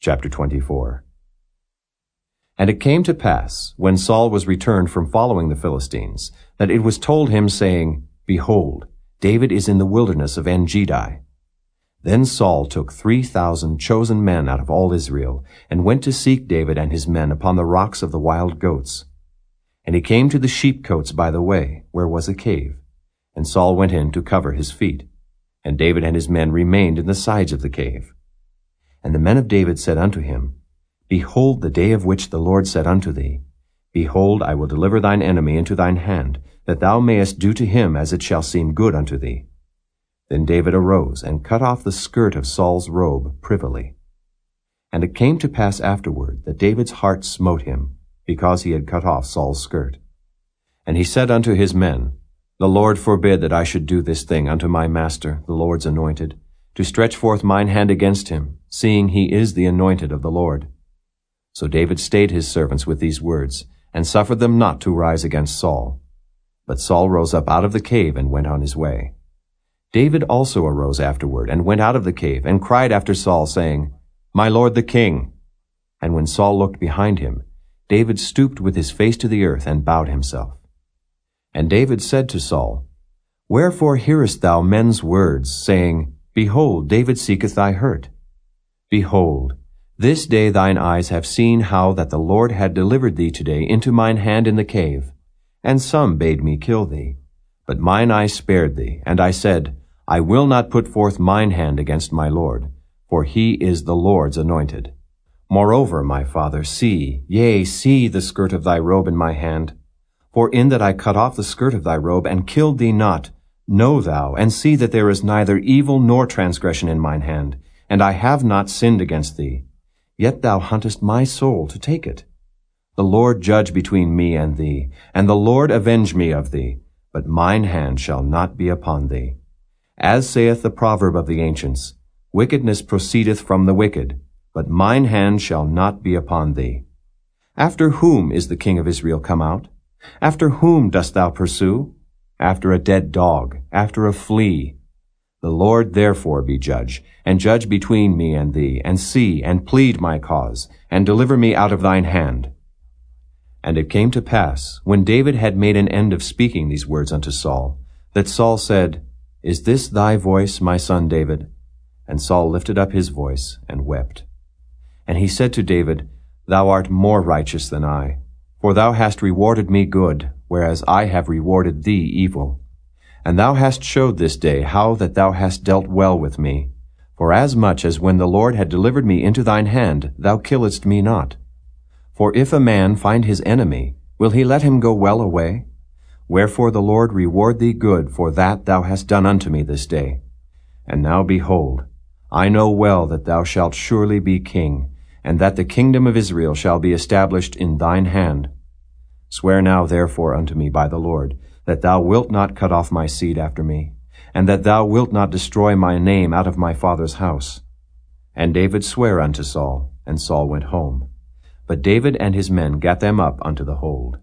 Chapter 24. And it came to pass, when Saul was returned from following the Philistines, that it was told him, saying, Behold, David is in the wilderness of En-gedi. Then Saul took 3,000 chosen men out of all Israel, and went to seek David and his men upon the rocks of the wild goats. And he came to the sheepcotes by the way, where was a cave. And Saul went in to cover his feet. And David and his men remained in the sides of the cave. And the men of David said unto him, Behold the day of which the Lord said unto thee, Behold, I will deliver thine enemy into thine hand, that thou mayest do to him as it shall seem good unto thee. Then David arose, and cut off the skirt of Saul's robe privily. And it came to pass afterward, that David's heart smote him, because he had cut off Saul's skirt. And he said unto his men, The Lord forbid that I should do this thing unto my master, the Lord's anointed, to stretch forth mine hand against him, seeing he is the anointed of the Lord. So David stayed his servants with these words, and suffered them not to rise against Saul. But Saul rose up out of the cave and went on his way. David also arose afterward, and went out of the cave, and cried after Saul, saying, My lord the king. And when Saul looked behind him, David stooped with his face to the earth, and bowed himself. And David said to Saul, Wherefore hearest thou men's words, saying, Behold, David seeketh thy hurt? Behold, this day thine eyes have seen how that the Lord had delivered thee today into mine hand in the cave. And some bade me kill thee. But mine eyes spared thee, and I said, I will not put forth mine hand against my Lord, for he is the Lord's anointed. Moreover, my father, see, yea, see the skirt of thy robe in my hand. For in that I cut off the skirt of thy robe, and killed thee not, know thou, and see that there is neither evil nor transgression in mine hand, and I have not sinned against thee. Yet thou huntest my soul to take it. The Lord judge between me and thee, and the Lord avenge me of thee, but mine hand shall not be upon thee. As saith the proverb of the ancients, Wickedness proceedeth from the wicked, but mine hand shall not be upon thee. After whom is the king of Israel come out? After whom dost thou pursue? After a dead dog, after a flea. The Lord therefore be judge, and judge between me and thee, and see, and plead my cause, and deliver me out of thine hand. And it came to pass, when David had made an end of speaking these words unto Saul, that Saul said, Is this thy voice, my son David? And Saul lifted up his voice, and wept. And he said to David, Thou art more righteous than I, for thou hast rewarded me good, whereas I have rewarded thee evil. And thou hast showed this day how that thou hast dealt well with me. For as much as when the Lord had delivered me into thine hand, thou killedst me not. For if a man find his enemy, will he let him go well away? Wherefore the Lord reward thee good for that thou hast done unto me this day. And now behold, I know well that thou shalt surely be king, and that the kingdom of Israel shall be established in thine hand. Swear now therefore unto me by the Lord, that thou wilt not cut off my seed after me, and that thou wilt not destroy my name out of my father's house. And David sware unto Saul, and Saul went home. But David and his men gat them up unto the hold.